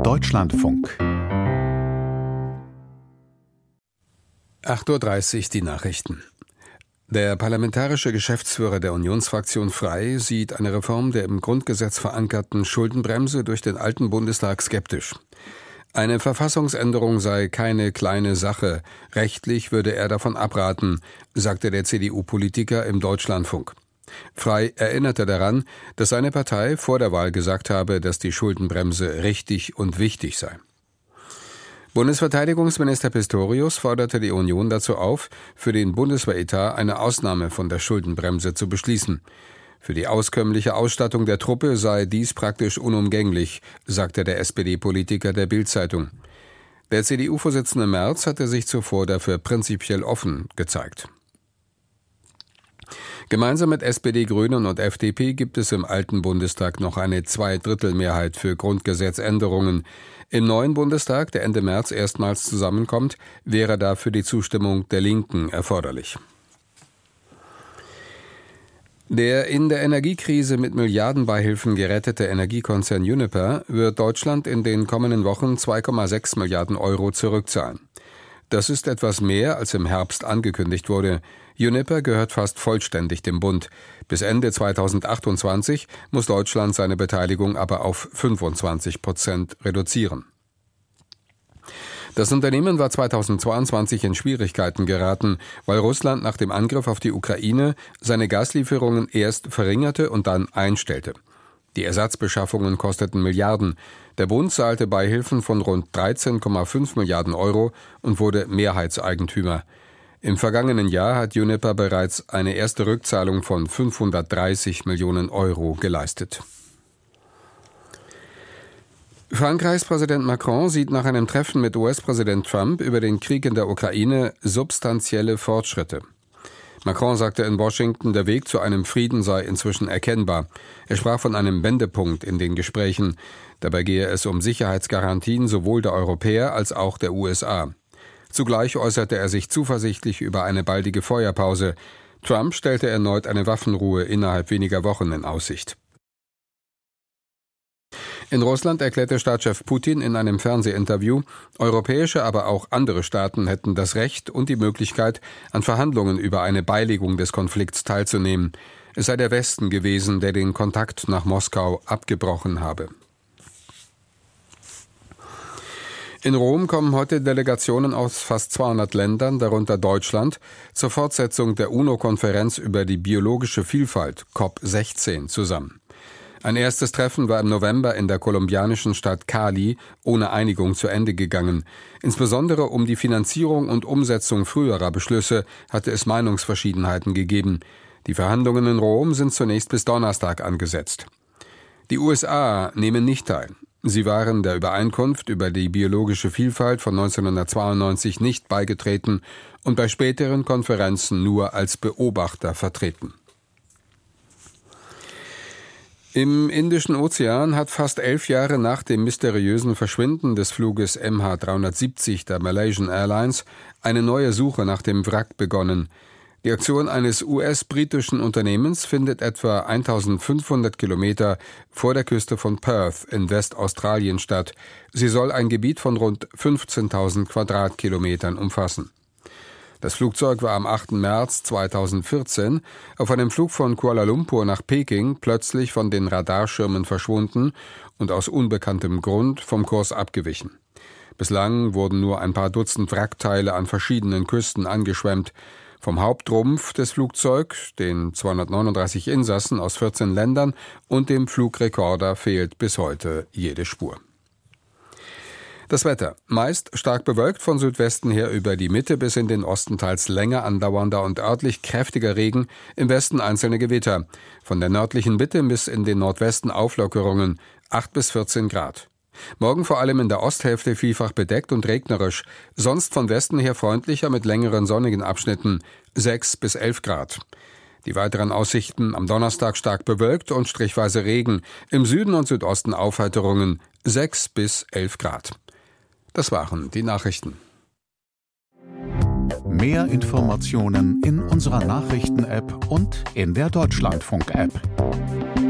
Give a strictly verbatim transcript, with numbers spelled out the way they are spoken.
Deutschlandfunk. acht Uhr dreißig die Nachrichten. Der parlamentarische Geschäftsführer der Unionsfraktion Frei sieht eine Reform der im Grundgesetz verankerten Schuldenbremse durch den alten Bundestag skeptisch. Eine Verfassungsänderung sei keine kleine Sache. Rechtlich würde er davon abraten, sagte der C D U-Politiker im Deutschlandfunk. Frei erinnerte daran, dass seine Partei vor der Wahl gesagt habe, dass die Schuldenbremse richtig und wichtig sei. Bundesverteidigungsminister Pistorius forderte die Union dazu auf, für den Bundeswehretat eine Ausnahme von der Schuldenbremse zu beschließen. Für die auskömmliche Ausstattung der Truppe sei dies praktisch unumgänglich, sagte der S P D-Politiker der Bild-Zeitung. Der C D U-Vorsitzende Merz hatte sich zuvor dafür prinzipiell offen gezeigt. Gemeinsam mit S P D, Grünen und F D P gibt es im alten Bundestag noch eine Zweidrittelmehrheit für Grundgesetzänderungen. Im neuen Bundestag, der Ende März erstmals zusammenkommt, wäre dafür die Zustimmung der Linken erforderlich. Der in der Energiekrise mit Milliardenbeihilfen gerettete Energiekonzern Uniper wird Deutschland in den kommenden Wochen zwei Komma sechs Milliarden Euro zurückzahlen. Das ist etwas mehr, als im Herbst angekündigt wurde. Uniper gehört fast vollständig dem Bund. Bis Ende zweitausendachtundzwanzig muss Deutschland seine Beteiligung aber auf fünfundzwanzig Prozent reduzieren. Das Unternehmen war zweitausendzweiundzwanzig in Schwierigkeiten geraten, weil Russland nach dem Angriff auf die Ukraine seine Gaslieferungen erst verringerte und dann einstellte. Die Ersatzbeschaffungen kosteten Milliarden. Der Bund zahlte Beihilfen von rund dreizehn Komma fünf Milliarden Euro und wurde Mehrheitseigentümer. Im vergangenen Jahr hat Uniper bereits eine erste Rückzahlung von fünfhundertdreißig Millionen Euro geleistet. Frankreichs Präsident Macron sieht nach einem Treffen mit U S-Präsident Trump über den Krieg in der Ukraine substanzielle Fortschritte. Macron sagte in Washington, der Weg zu einem Frieden sei inzwischen erkennbar. Er sprach von einem Wendepunkt in den Gesprächen. Dabei gehe es um Sicherheitsgarantien sowohl der Europäer als auch der U S A. Zugleich äußerte er sich zuversichtlich über eine baldige Feuerpause. Trump stellte erneut eine Waffenruhe innerhalb weniger Wochen in Aussicht. In Russland erklärte Staatschef Putin in einem Fernsehinterview, europäische, aber auch andere Staaten hätten das Recht und die Möglichkeit, an Verhandlungen über eine Beilegung des Konflikts teilzunehmen. Es sei der Westen gewesen, der den Kontakt nach Moskau abgebrochen habe. In Rom kommen heute Delegationen aus fast zweihundert Ländern, darunter Deutschland, zur Fortsetzung der UNO-Konferenz über die biologische Vielfalt, COP sechzehn, zusammen. Ein erstes Treffen war im November in der kolumbianischen Stadt Cali ohne Einigung zu Ende gegangen. Insbesondere um die Finanzierung und Umsetzung früherer Beschlüsse hatte es Meinungsverschiedenheiten gegeben. Die Verhandlungen in Rom sind zunächst bis Donnerstag angesetzt. Die U S A nehmen nicht teil. Sie waren der Übereinkunft über die biologische Vielfalt von neunzehnhundertzweiundneunzig nicht beigetreten und bei späteren Konferenzen nur als Beobachter vertreten. Im Indischen Ozean hat fast elf Jahre nach dem mysteriösen Verschwinden des Fluges M H dreihundertsiebzig der Malaysian Airlines eine neue Suche nach dem Wrack begonnen. Die Aktion eines U S-britischen Unternehmens findet etwa eintausendfünfhundert Kilometer vor der Küste von Perth in Westaustralien statt. Sie soll ein Gebiet von rund fünfzehntausend Quadratkilometern umfassen. Das Flugzeug war am achten März zweitausendvierzehn auf einem Flug von Kuala Lumpur nach Peking plötzlich von den Radarschirmen verschwunden und aus unbekanntem Grund vom Kurs abgewichen. Bislang wurden nur ein paar Dutzend Wrackteile an verschiedenen Küsten angeschwemmt. Vom Hauptrumpf des Flugzeugs, den zweihundertneununddreißig Insassen aus vierzehn Ländern und dem Flugrekorder fehlt bis heute jede Spur. Das Wetter. Meist stark bewölkt, von Südwesten her über die Mitte bis in den Osten teils länger andauernder und örtlich kräftiger Regen, im Westen einzelne Gewitter. Von der nördlichen Mitte bis in den Nordwesten Auflockerungen, acht bis vierzehn Grad. Morgen vor allem in der Osthälfte vielfach bedeckt und regnerisch, sonst von Westen her freundlicher mit längeren sonnigen Abschnitten, sechs bis elf Grad. Die weiteren Aussichten: am Donnerstag stark bewölkt und strichweise Regen, im Süden und Südosten Aufheiterungen, sechs bis elf Grad. Das waren die Nachrichten. Mehr Informationen in unserer Nachrichten-App und in der Deutschlandfunk-App.